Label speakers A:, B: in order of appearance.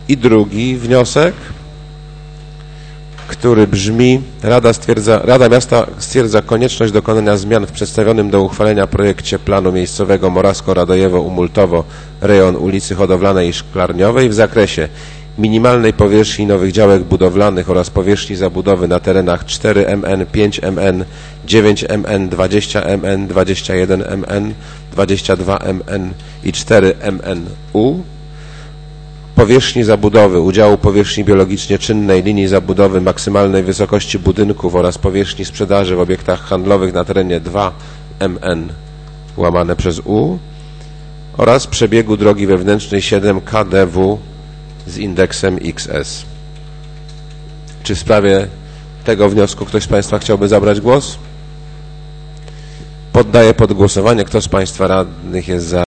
A: I drugi wniosek, który brzmi: Rada Miasta stwierdza konieczność dokonania zmian w przedstawionym do uchwalenia projekcie planu miejscowego Morawsko-Radojewo-Umultowo rejon ulicy Hodowlanej i Szklarniowej w zakresie minimalnej powierzchni nowych działek budowlanych oraz powierzchni zabudowy na terenach 4MN, 5MN, 9MN, 20MN, 21MN, 22MN i 4MNU, powierzchni zabudowy, udziału powierzchni biologicznie czynnej, linii zabudowy, maksymalnej wysokości budynków oraz powierzchni sprzedaży w obiektach handlowych na terenie 2MN łamane przez U oraz przebiegu drogi wewnętrznej 7 KDW z indeksem XS. Czy w sprawie tego wniosku ktoś z Państwa chciałby zabrać głos? Poddaję pod głosowanie. Kto z Państwa radnych jest za